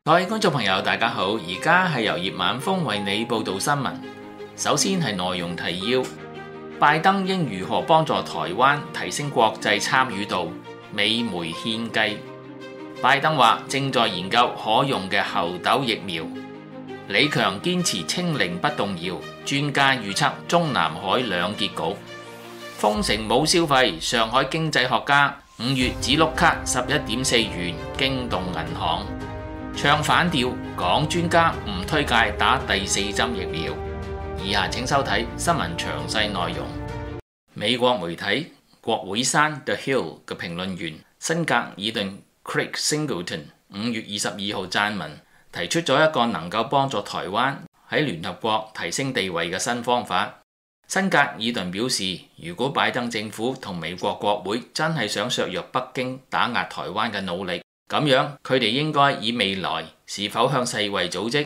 各位觀眾朋友，大家好，而家係由葉晚風為你報道新聞。首先係內容提要：拜登應如何幫助台灣提升國際參與度？美媒獻計。拜登話正在研究可用嘅猴痘疫苗。李強堅持清零不動搖，專家預測中南海兩結局。封城冇消費，上海經濟學家5月只碌卡11.4元，驚動銀行。唱反調，講專家唔推介打第4針疫苗。以下請收睇新聞詳細內容。美國媒體國會山 The Hill 嘅評論員辛格爾頓 Craig Singleton 5月22號撰文，提出咗一個能夠幫助台灣喺聯合國提升地位嘅新方法。辛格爾頓表示，如果拜登政府同美國國會真係想削弱北京打壓台灣嘅努力，咁樣佢哋應該以未來是否向世衛組織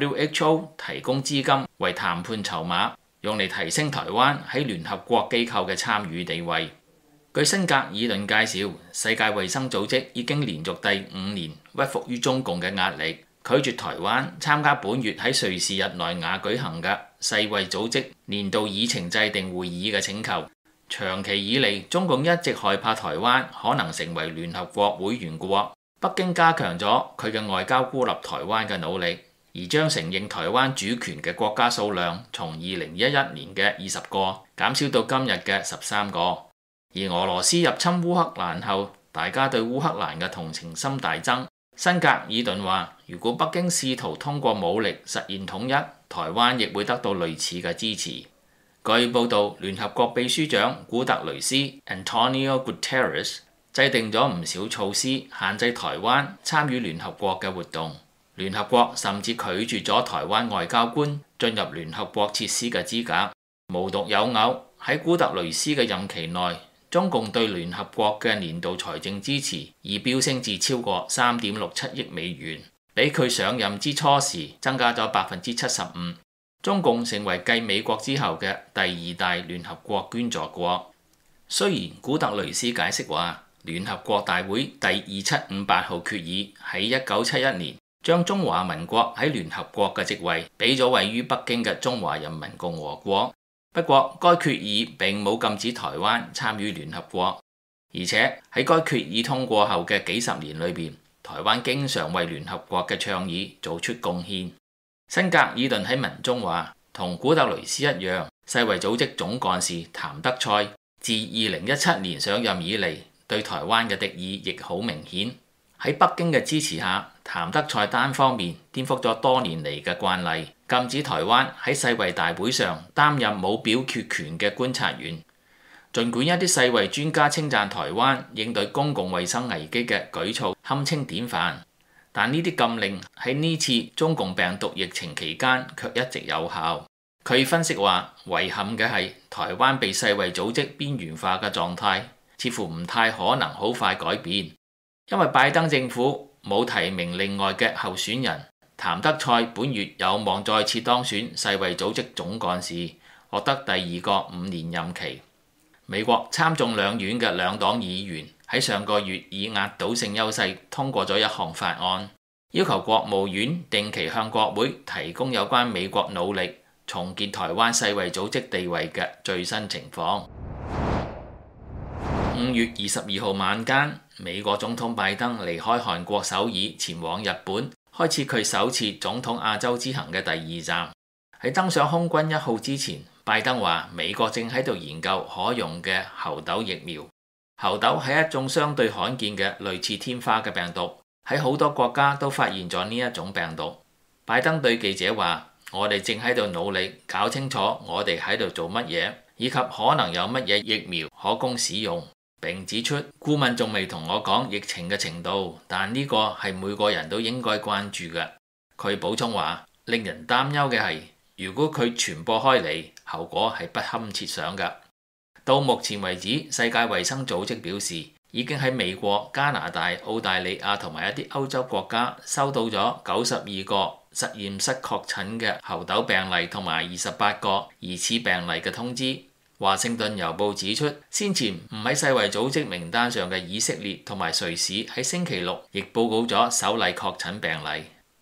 WHO 提供資金為談判籌碼，用嚟提升台灣喺聯合國機構嘅參與地位。據辛格爾頓介紹，世界衛生組織已經連續第5年屈服於中共嘅壓力，拒絕台灣參加本月喺瑞士日內瓦舉行嘅世衛組織年度議程制定會議嘅請求。長期以嚟，中共一直害怕台灣可能成為聯合國會員國。北京加強咗佢嘅外交孤立台灣嘅努力，而將承認台灣主權嘅國家數量從2011年嘅20個減少到今日嘅13個。而俄羅斯入侵烏克蘭後，大家對烏克蘭嘅同情心大增。辛格爾頓話，如果北京試圖通過武力實現統一，台灣亦會得到類似嘅支持。據報道，聯合國秘書長古特雷斯 Antonio Guterres 制定咗唔少措施，限制台灣參與聯合國嘅活動。聯合國甚至拒絕咗台灣外交官進入聯合國設施嘅資格。無獨有偶，喺古特雷斯嘅任期內，中共對聯合國嘅年度財政支持已飆升至超過3.67億美元，比佢上任之初時增加咗75%。中共成為繼美國之後嘅第2大聯合國捐助國。雖然古特雷斯解釋話，聯合國大會第2758號決議喺1971年將中華民國喺聯合國嘅席位俾咗位於北京嘅中華人民共和國。不過，該決議並冇禁止台灣參與聯合國，而且喺該決議通過後嘅幾十年裏邊，台灣經常為聯合國嘅倡議做出貢獻。辛格爾頓喺文中話，同古特雷斯一樣，世衛組織總幹事譚德塞自2017年上任以嚟，對台灣嘅敵意亦好明顯。喺北京嘅支持下，譚德塞單方面顛覆咗多年嚟嘅慣例，禁止台灣喺世衛大會上擔任冇表決權嘅觀察員。儘管一啲世衛專家稱讚台灣應對公共衛生危機嘅舉措堪稱典範，但呢啲禁令喺呢次中共病毒疫情期間卻一直有效。佢分析話，遺憾嘅係台灣被世衛組織邊緣化嘅狀態似乎唔太可能好快改變，因為拜登政府冇提名另外嘅候選人。譚德塞本月有望再次當選世衛組織總幹事，獲得第2個5年任期。美國參眾兩院嘅兩黨議員喺上個月以壓倒性優勢通過咗一項法案，要求國務院定期向國會提供有關美國努力重建台灣世衛組織地位嘅最新情況。5月22號晚間，美國總統拜登離開韓國首爾，前往日本，開始佢首次總統亞洲之行嘅第2站。喺登上空軍1號之前，拜登話美國正喺度研究可用嘅猴痘疫苗。猴痘係一種相對罕見嘅類似天花嘅病毒，喺好多國家都發現咗呢一種病毒。拜登對記者話，我哋正喺度努力搞清楚我哋喺度做乜嘢，以及可能有乜嘢疫苗可供使用。並指出，顧問仲未同我講疫情嘅程度，但呢個係每個人都應該關注嘅。佢補充話，令人擔憂嘅係，如果佢傳播開嚟，後果係不堪設想嘅。到目前為止，世界衛生組織表示，已經喺美國、加拿大、澳大利亞同埋一啲歐洲國家收到咗92個實驗室確診嘅猴痘病例同埋28個疑似病例嘅通知。華盛頓郵報指出，先前唔喺世衛組織名單上嘅以色列同埋瑞士喺星期六亦報告咗首例確診病例。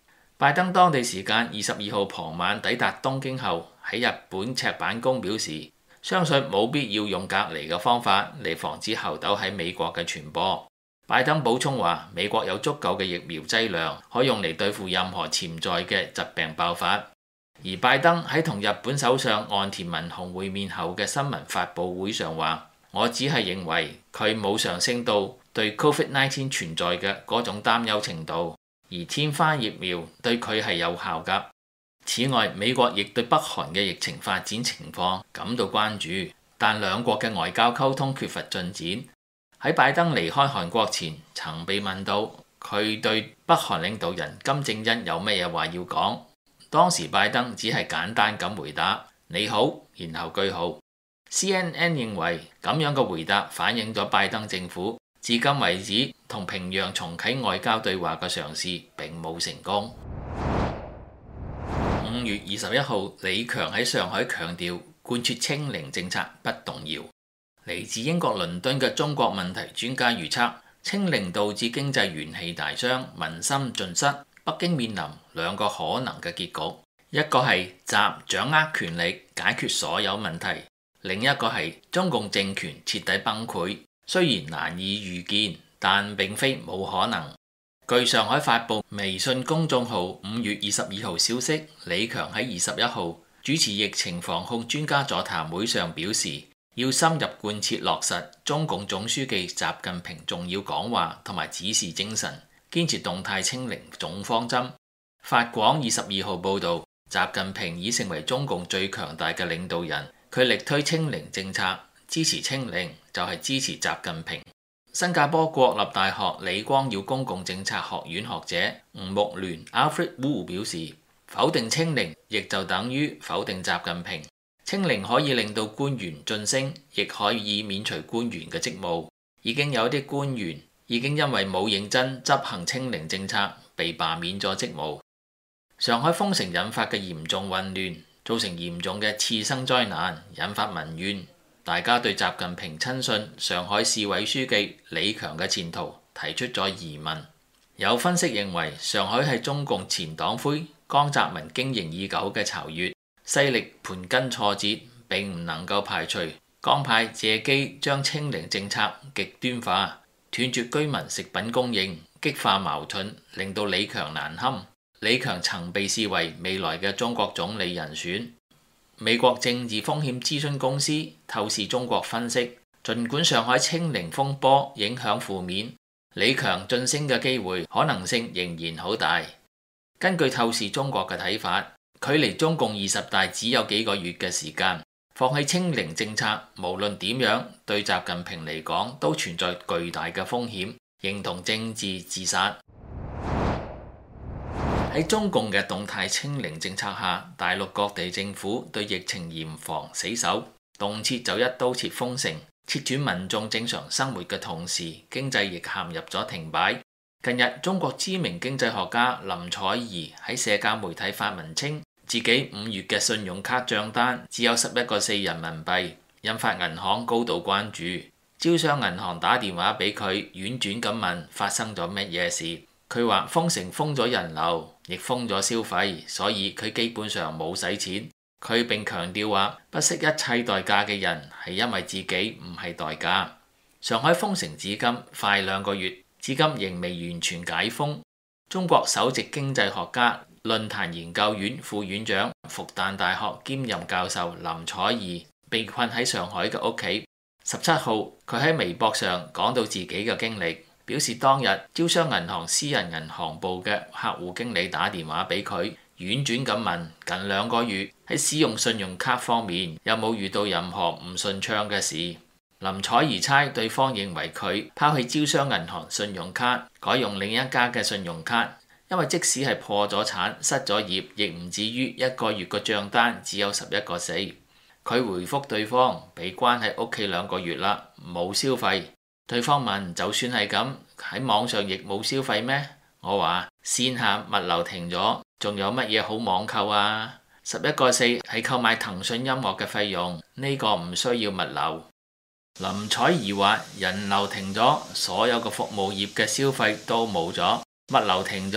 拜登當地時間22號傍晚抵達東京後，喺日本赤坂宮表示，相信冇必要用隔離嘅方法嚟防止猴痘喺美國嘅傳播。拜登補充話，美國有足夠嘅疫苗劑量，可用嚟對付任何潛在嘅疾病爆發。而拜登喺同日本首相岸田文雄會面後嘅新聞發佈會上話，我只係認為佢冇上升到對 COVID-19 存在嘅嗰種擔憂程度，而天花疫苗對佢係有效㗎。此外，美國亦對北韓嘅疫情發展情況感到關注，但兩國嘅外交溝通缺乏進展。喺拜登離開韓國前，曾被問到佢對北韓領導人金正恩有咩嘢話要講。當時拜登只係簡單咁回答你好，然後句號。CNN 認為咁樣嘅回答反映咗拜登政府至今為止同平壤重啟外交對話嘅嘗試並冇成功。5月21號，李強喺上海強調貫徹清零政策不動搖。嚟自英國倫敦嘅中國問題專家預測，清零導致經濟元氣大傷，民心盡失。北京面臨兩個可能嘅結局，一個係習掌握權力解決所有問題，另一個係中共政權徹底崩潰。雖然難以預見，但並非冇可能。據上海發布微信公眾號5月22號消息，李強喺21號主持疫情防控專家座談會上表示，要深入貫徹落實中共總書記習近平重要講話同埋指示精神，堅持動態清零總方針。法廣22號報導，習近平已成為中共最強大嘅領導人，佢力推清零政策，支持清零就係支持習近平。新加坡國立大學李光耀公共政策學院學者吳木聯 Alfred Wu 表示，否定清零亦就等於否定習近平。清零可以令到官員晉升，亦可以免除官員嘅職務。已經有啲官員已經因為冇認真執行清零政策，被罷免咗職務。上海封城引發嘅嚴重混亂，造成嚴重嘅次生災難，引發民怨。大家對習近平親信上海市委書記李強嘅前途提出咗疑問。有分析認為，上海係中共前黨魁江澤民經營已久嘅巢穴，勢力盤根錯節，並唔能夠排除江派借機將清零政策極端化，斷絕居民食品供應，激化矛盾，令到李強難堪。李強曾被視為未來嘅中國總理人選。美國政治風險諮詢公司透視中國分析，儘管上海清零風波影響負面，李強晉升嘅機會可能性仍然好大。根據透視中國嘅睇法，距離中共20大只有幾個月嘅時間，放棄清零政策，無論點樣對習近平嚟講都存在巨大嘅風險，認同政治自殺。喺中共嘅動態清零政策下，大陸各地政府對疫情嚴防死守，動輒就一刀切封城，切斷民眾正常生活嘅同時，經濟亦陷入咗停擺。近日，中國知名經濟學家林采宜喺社交媒體發文稱，自己5月嘅信用卡帳單只有11個4人民幣，引發銀行高度關注。招商銀行打電話俾佢，婉轉咁問發生咗乜嘢事。佢話封城封咗人流，亦封咗消費，所以佢基本上冇使錢。佢並強調話，不惜一切代價嘅人係因為自己唔係代價。上海封城至今快2個月，至今仍未完全解封。中國首席經濟學家、論壇研究院副院長、復旦大學兼任教授林采宜被困喺上海嘅屋企。17號，佢喺微博上講到自己嘅經歷。表示當日招商銀行私人銀行部嘅客戶經理打電話俾佢，婉轉咁問近2個月喺使用信用卡方面有冇遇到任何唔順暢嘅事。林采宜猜對方認為佢拋棄招商銀行信用卡，改用另一家嘅信用卡，因為即使係破咗產失咗業，亦唔至於1個月個帳單只有11個4。佢回覆對方被關喺屋企2個月啦，冇消費。對方問：就算係咁，喺網上亦冇消費咩？我話線下物流停咗，仲有乜嘢好網購啊？11個4係購買騰訊音樂嘅費用，呢個唔需要物流。林采宜話：人流停咗，所有嘅服務業嘅消費都冇咗，物流停咗，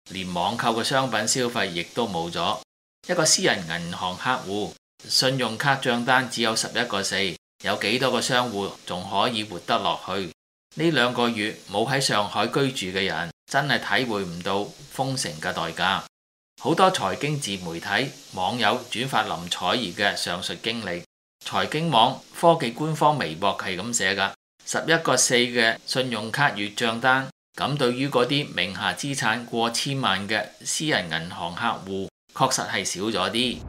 連網購嘅商品消費亦都冇咗。一個私人銀行客戶信用卡賬單只有11.4，有幾多個商戶仲可以活得落去？呢2個月冇喺上海居住嘅人真係體會唔到封城嘅代價。好多財經自媒體網友轉發林采宜嘅上述經歷。財經網科技官方微博係咁寫㗎，11.4嘅信用卡月賬單，咁對於嗰啲名下資產過千萬嘅私人銀行客戶，確實係少咗啲。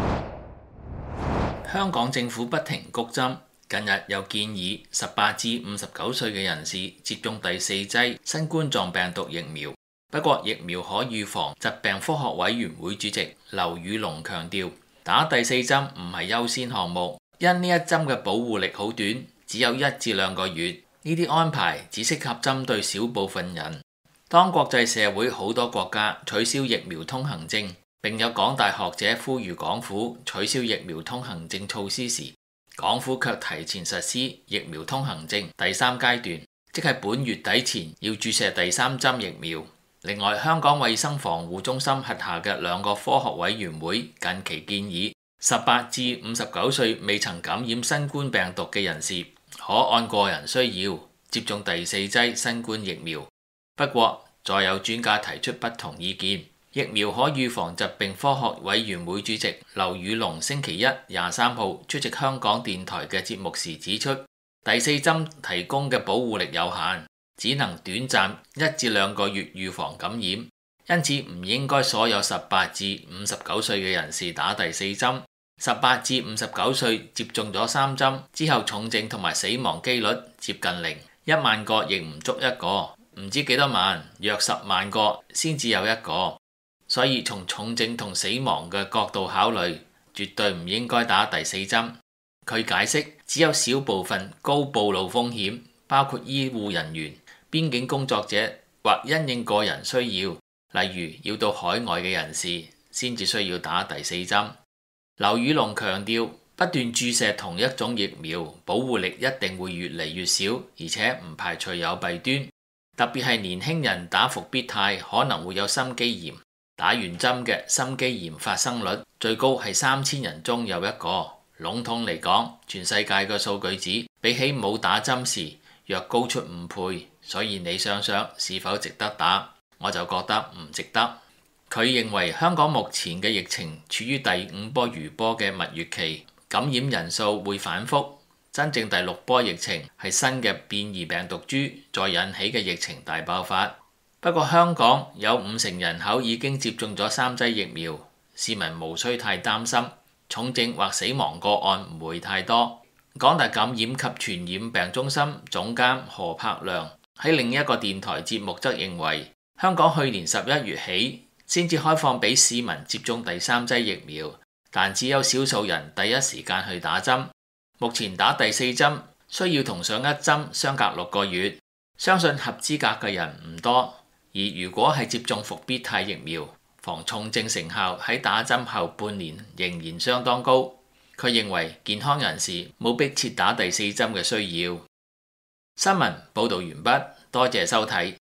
香港政府不停谷針，近日又建議18至59歲嘅人士接種第4劑新冠狀病毒疫苗。不過疫苗可預防疾病科學委員會主席劉宇龍強調，打第4針唔係優先項目，因呢一針嘅保護力好短，只有1至2個月。呢啲安排只適合針對小部分人。當國際社會好多國家取消疫苗通行證，並有港大學者呼籲港府取消疫苗通行證措施時，港府卻提前實施疫苗通行證第3階段，即係本月底前要注射第3針疫苗。另外，香港衛生防護中心轄下嘅2個科學委員會近期建議18至59歲未曾感染新冠病毒嘅人士，可按個人需要接種第4劑新冠疫苗。不過，再有專家提出不同意見。疫苗可預防疾病科學委員會主席劉宇龍星期一23號出席香港電台嘅節目時指出，第4針提供嘅保護力有限，只能短暫1至2個月預防感染，因此唔應該所有18至59歲嘅人士打第4針。18至59歲接種咗3針之後，重症同埋死亡機率接近0， 1萬個亦唔足1個，唔知幾多萬，約10萬個先至有1個。所以從重症同死亡嘅角度考慮，絕對唔應該打第4針。佢解釋，只有少部分高暴露風險，包括醫護人員、邊境工作者或因應個人需要，例如要到海外嘅人士，先至需要打第4針。劉宇龍強調，不斷注射同一種疫苗，保護力一定會越嚟越少，而且唔排除有弊端。特別係年輕人打復必泰可能會有心肌炎，打完針嘅心肌炎發生率最高係3000人中有1個。籠統嚟講，全世界嘅數據指比起冇打針時若高出5倍，所以你想想是否值得打？我就覺得唔值得。佢認為香港目前嘅疫情處於第5波餘波嘅蜜月期，感染人數會反覆，真正第6波疫情係新嘅變異病毒株再引起嘅疫情大爆發。不過香港有50%人口已經接種咗3劑疫苗，市民無需太擔心，重症或死亡個案唔會太多。港大感染及傳染病中心總監何柏良喺另一個電台節目則認為，香港去年11月起先至開放俾市民接種第3劑疫苗，但只有少數人第一時間去打針。目前打第4針需要同上一針相隔6個月，相信合資格嘅人唔多。而如果係接種復必泰疫苗，防重症成效喺打針後半年仍然相當高。佢認為健康人士冇迫切打第4針嘅需要。新聞報導完畢，多謝收睇。